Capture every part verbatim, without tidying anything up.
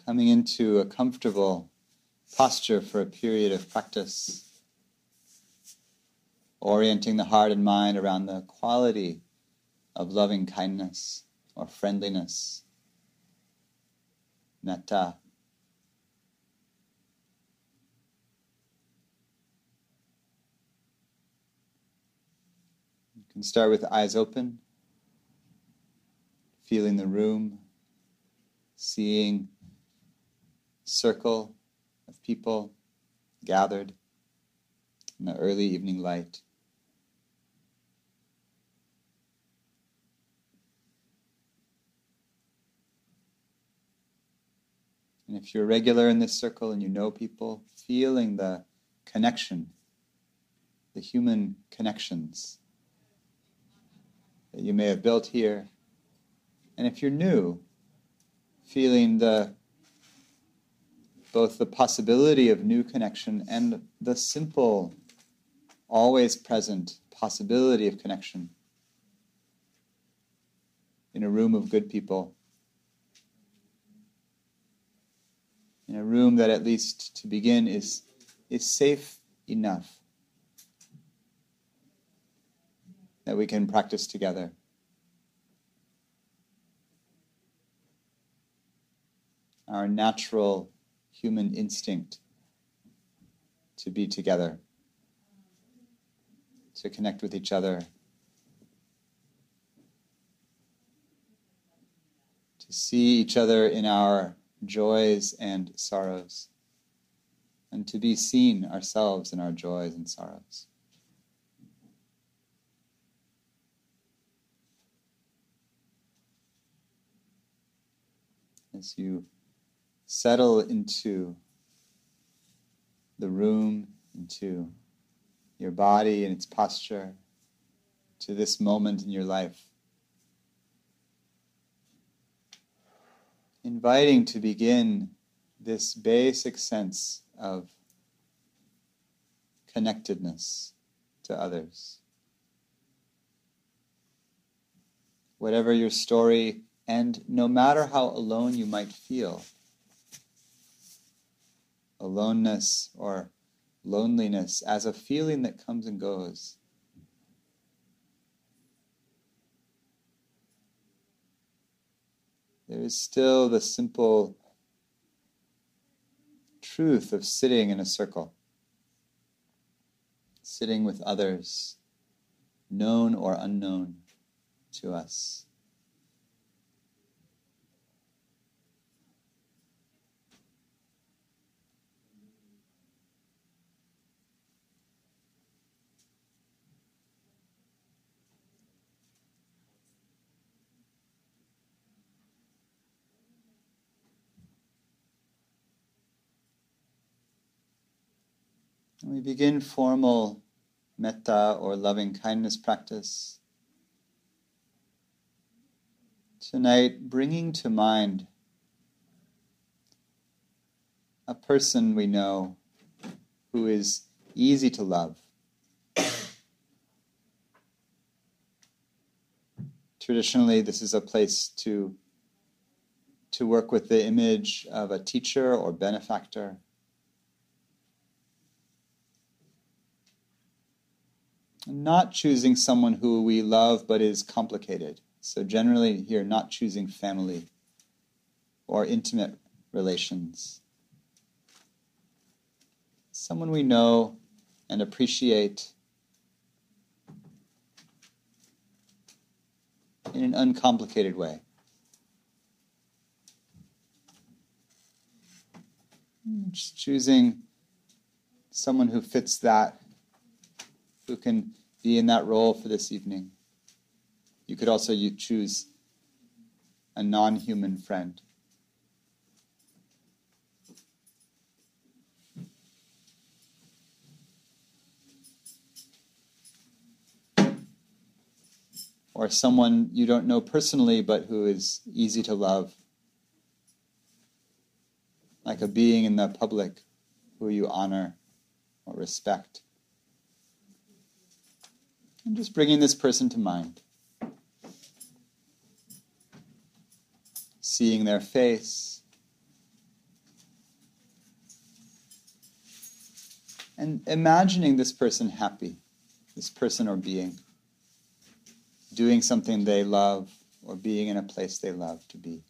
Coming into a comfortable posture for a period of practice, orienting the heart and mind around the quality of loving kindness or friendliness, metta. You can start with eyes open, feeling the room, seeing circle of people gathered in the early evening light. And if you're regular in this circle and you know people, feeling the connection, the human connections that you may have built here. And if you're new, feeling the both the possibility of new connection and the simple, always present possibility of connection in a room of good people, in a room that at least to begin is, is safe enough that we can practice together. Our natural human instinct to be together, to connect with each other, to see each other in our joys and sorrows, and to be seen ourselves in our joys and sorrows. As you settle into the room, into your body and its posture, to this moment in your life, inviting to begin this basic sense of connectedness to others. Whatever your story, and no matter how alone you might feel, aloneness or loneliness as a feeling that comes and goes. There is still the simple truth of sitting in a circle, sitting with others, known or unknown to us. And we begin formal metta or loving kindness practice. Tonight, bringing to mind a person we know who is easy to love. Traditionally, this is a place to, to work with the image of a teacher or benefactor. Not choosing someone who we love but is complicated. So generally here, not choosing family or intimate relations. Someone we know and appreciate in an uncomplicated way. Just choosing someone who fits that, who can be in that role for this evening. You could also you choose a non-human friend. Or someone you don't know personally but who is easy to love. Like a being in the public who you honor or respect. And just bringing this person to mind. Seeing their face, And imagining this person happy, this person or being, doing something they love or being in a place they love to be.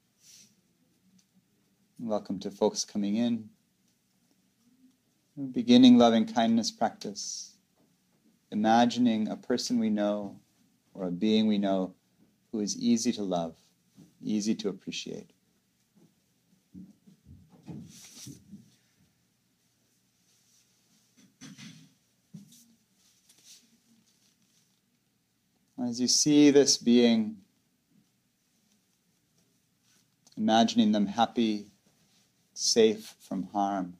Welcome to folks coming in. Beginning loving kindness practice. Imagining a person we know or a being we know who is easy to love, easy to appreciate. As you see this being, imagining them happy, safe from harm,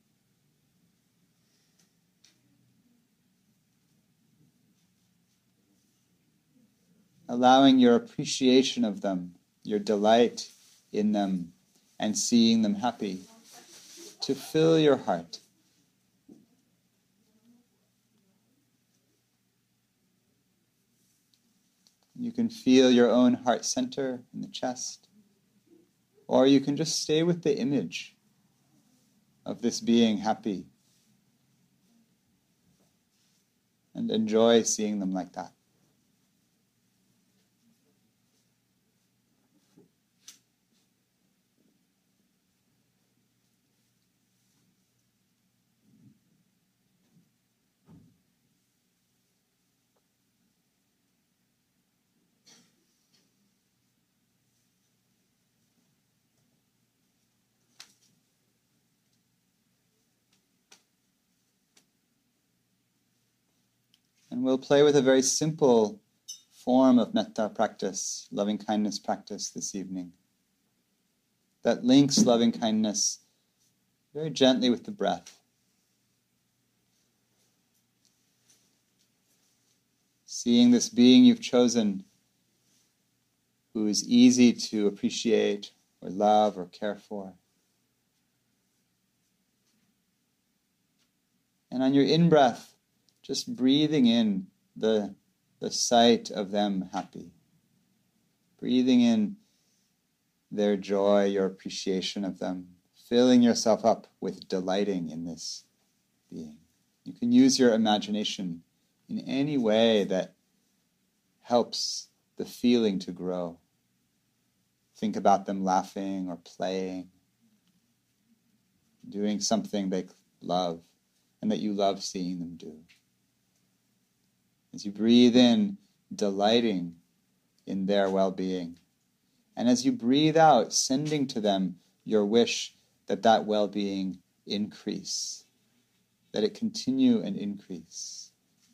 allowing your appreciation of them, your delight in them, and seeing them happy to fill your heart. You can feel your own heart center in the chest, or you can just stay with the image of this being happy and enjoy seeing them like that. And we'll play with a very simple form of metta practice, loving kindness practice this evening, that links loving kindness very gently with the breath. Seeing this being you've chosen, who is easy to appreciate or love or care for. And on your in-breath, just breathing in the, the sight of them happy. Breathing in their joy, your appreciation of them. Filling yourself up with delighting in this being. You can use your imagination in any way that helps the feeling to grow. Think about them laughing or playing, doing something they love and that you love seeing them do. As you breathe in, delighting in their well-being. And as you breathe out, sending to them your wish that that well-being increase, that it continue and increase.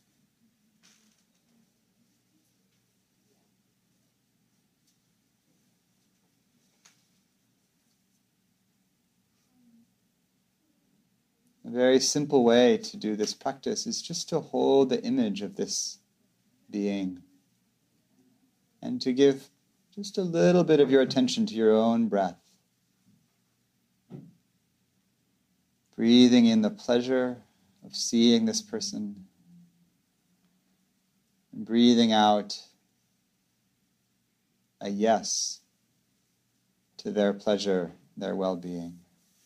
A very simple way to do this practice is just to hold the image of this being and to give just a little bit of your attention to your own breath. Breathing in the pleasure of seeing this person and breathing out a yes to their pleasure, their well-being.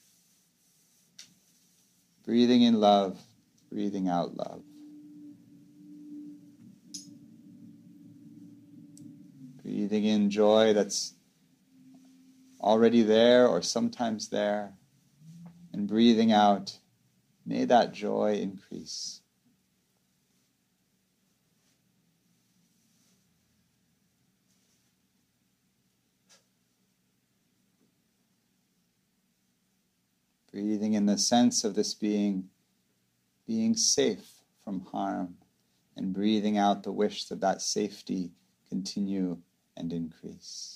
Breathing in love, breathing out love. Breathing in joy that's already there or sometimes there. And breathing out, may that joy increase. Breathing in the sense of this being, being safe from harm, and breathing out the wish that that safety continue and increase.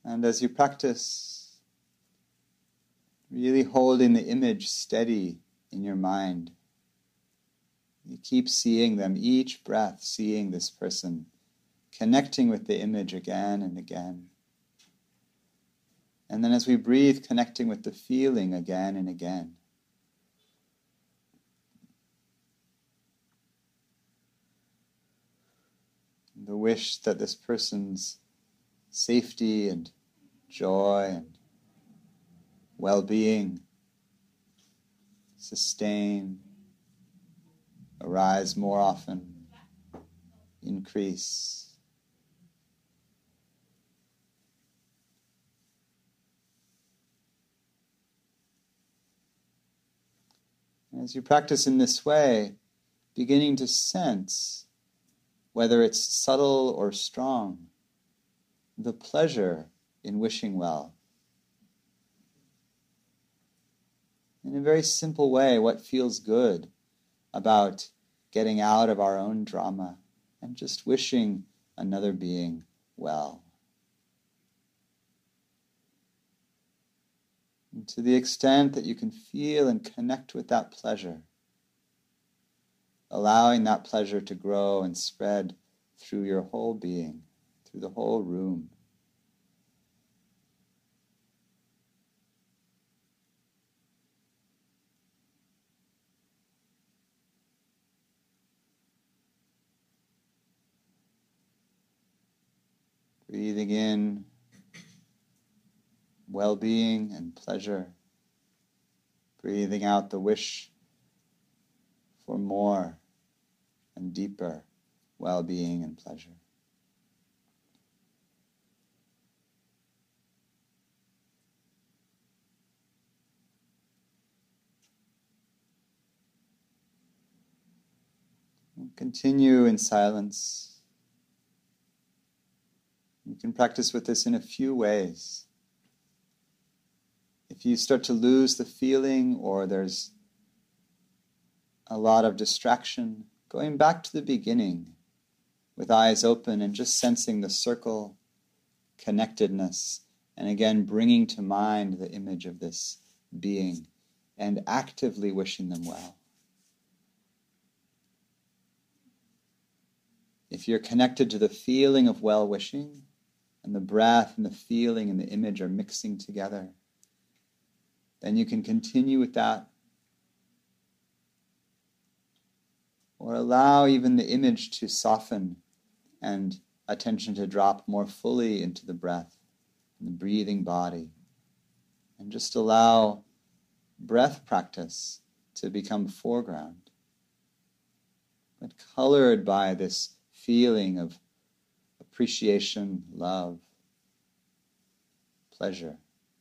And as you practice, really holding the image steady in your mind, you keep seeing them, each breath seeing this person, connecting with the image again and again. And then as we breathe, connecting with the feeling again and again. The wish that this person's safety and joy and well-being sustain, arise more often, increase. As you practice in this way, beginning to sense, whether it's subtle or strong, the pleasure in wishing well. In a very simple way, what feels good about getting out of our own drama and just wishing another being well. And to the extent that you can feel and connect with that pleasure, allowing that pleasure to grow and spread through your whole being, through the whole room. Breathing in well-being and pleasure. Breathing out the wish for more and deeper well-being and pleasure. And continue in silence. You can practice with this in a few ways. If you start to lose the feeling or there's a lot of distraction, going back to the beginning with eyes open and just sensing the circle, connectedness, and again bringing to mind the image of this being and actively wishing them well. If you're connected to the feeling of well-wishing and the breath and the feeling and the image are mixing together, then you can continue with that. Or allow even the image to soften and attention to drop more fully into the breath and the breathing body. And just allow breath practice to become foreground, but colored by this feeling of appreciation, love, pleasure.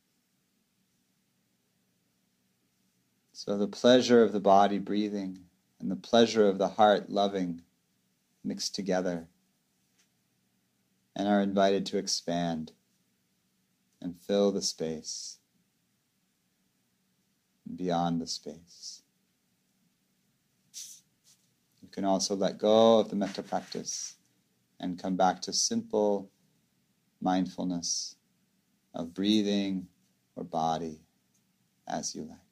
So the pleasure of the body breathing and the pleasure of the heart loving mixed together and are invited to expand and fill the space and beyond the space. You can also let go of the metta practice and come back to simple mindfulness of breathing or body as you like.